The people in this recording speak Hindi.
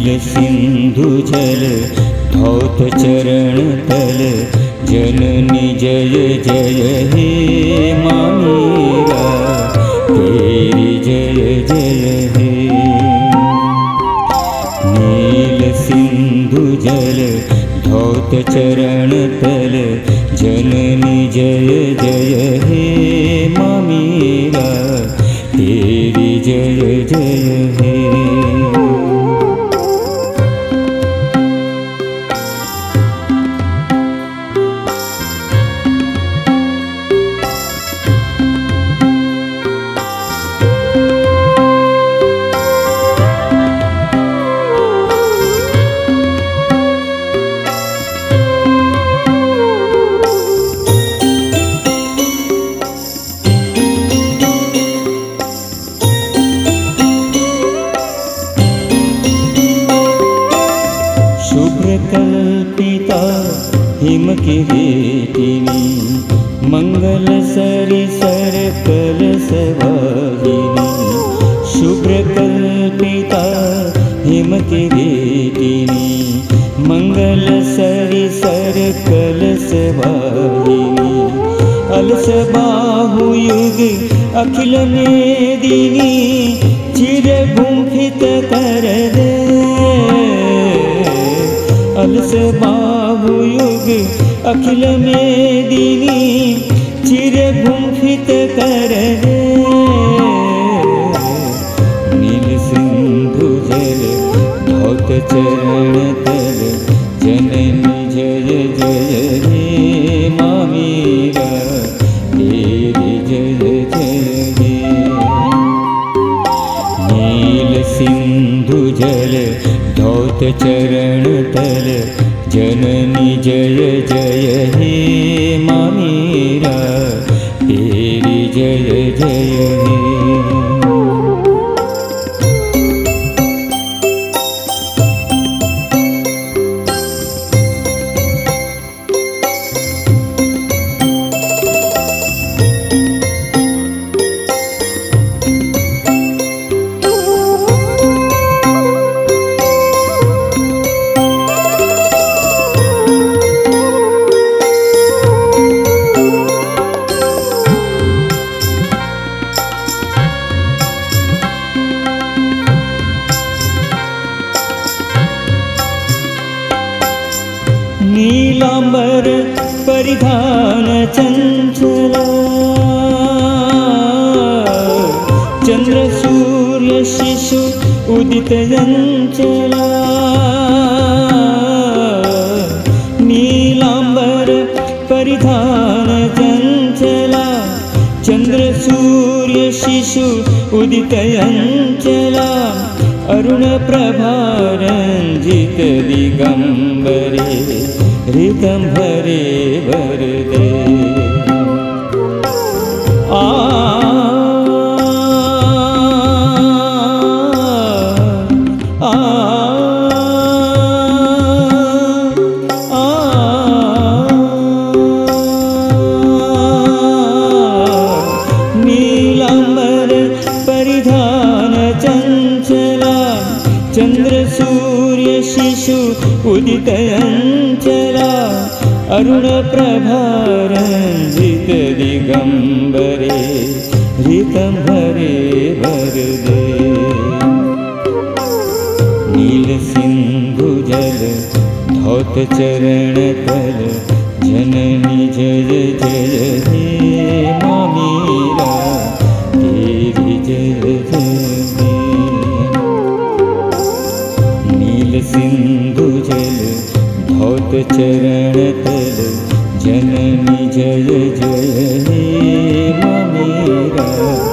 नील सिंधु जल धौत चरण तल, जननी जय जय हे माँ मीरा, तेरी जय जय हे। नील सिंधु जल धौत चरण तल, जननी जय जय हे माँ मीरा, तेरी जय जय हे। शुभ्रकल्पिता हिमकिरीटिनी, मंगल सरिसर कलशवाहिनी। शुभ्रकल्पिता हिमकिरीटिनी, मंगल सरिसर कलशवाहिनी। अलस बाहुयुग अखिल मेदिनी, चिर गुंफित कर दे। अलस बाहुयुग अखिल मेदिनी, चिर गुंफित कर दे। नील सिंधु जल धौत चरण तल, जननी जय जय हे माँ मीरा, तेरी जय जय हे। नील सिंधु जल धौत चरण तल, जननी जय जय हे माँ मीरा, तेरी जय जय हे। नीलांबर परिधान चंचला, चंद्र सूर्य शिशु उदित चंचला। नीलांबर परिधान चंचला, चंद्र सूर्य शिशु उदित चंचला। अरुण प्रभा रंजित दिगंबरे, ऋतंभरे वरदे। आ आ नीलांबर परिधान चंचला, चंद्र सूर्य शिशु उदित चंचला। अरुण प्रभा रंजित दिगंबरे, ऋतंभरे वरदे। नील सिंधु जल धौत चरण तल, जननी जय जय हे माँ मीरा, तेरी जय जय हे। नील सिंधु जल धौत चरण तल, जननी जय जय हे माँ मीरा,